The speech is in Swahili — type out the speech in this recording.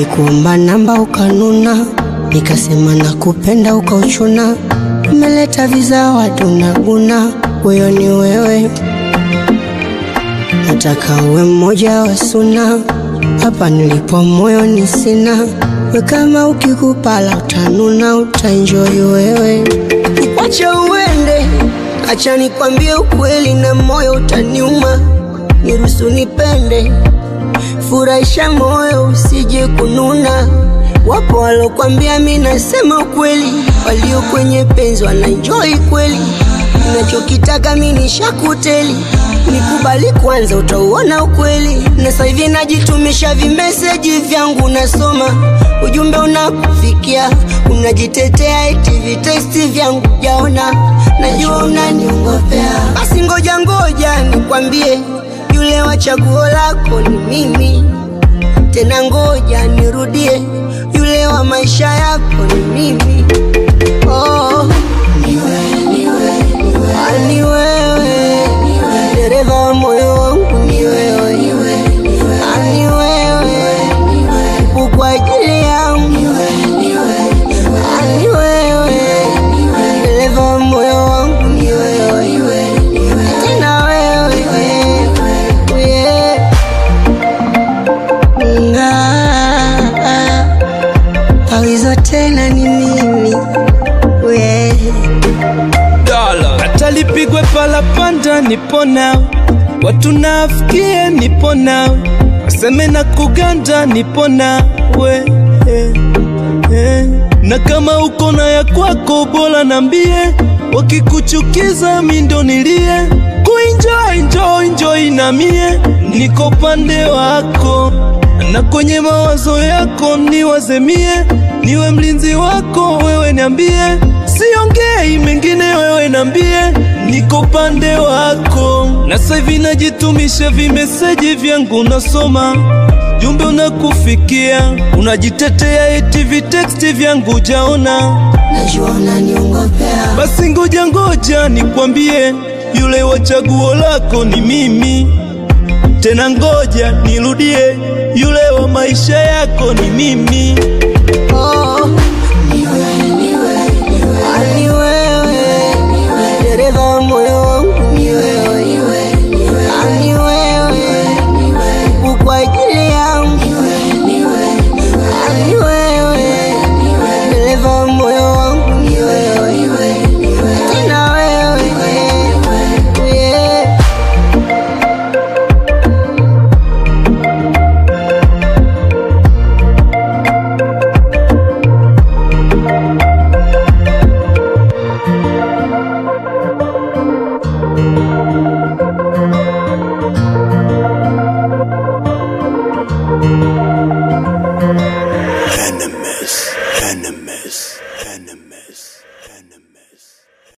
Nilikuomba namba ukanuna, nikasema nakupenda ukauchuna. Umeleta vizawadi unaguna, huyo ni wewe. Nataka uwe mmoja wa suna, hapa nilipo moyo ni sina. We kama ukikupala utanuna, utaenjoy wewe. Wacha uende, acha nikwambie ukweli na moyo utaniuma. Niruhusu nipende, furahisha moyo usije kununa. Wapo walokuambia mimi nasema ukweli, walio kwenye penzi wanaenjoy kweli. Ninachokitaka mimi nishakuteli, nikubali kwanza utauona ukweli. Na sasa hivi najitumisha vimeseji vyangu nasoma, ujumbe unakufikia, unajitetea eti vitesti vyangu jaona. Najua unaniongopea, basi ngoja nikwambie, yule wa chaguo lako ni mimi. Tena ngoja nirudie, yule wa maisha yako ni mimi. Oh, ni wewe, dereva wa moyo wangu ni wewe. Ni wewe, kwa ajili yangu ni wewe, dereva wa moyo wangu ni wewe. Tena wewe, Pawizo tena ni mimi, Atalipigwe pala panda nipo nao, watu nafikie nipo nao, waseme na kuganda nipo nawe. Na kama uko na ya kwako bora nambie, wakikuchukiza mimi ndo nilie. Enjoy na mie, niko pande wako. Na kwenye mawazo yako niwazemie, niwe mlinzi wako wewe niambie. Siongei mengine wewe niambie, niko pande wako. Na sasa hivi najitumisha vimeseji vyangu nasoma, jumbe unakufikia, unajitetea eti vitexti vyangu jaona. Najua unaniongopea, basi ngoja nikwambie, yule wa chaguo lako ni mimi. Tena ngoja nirudie, yule wa maisha yako ni mimi. Oh,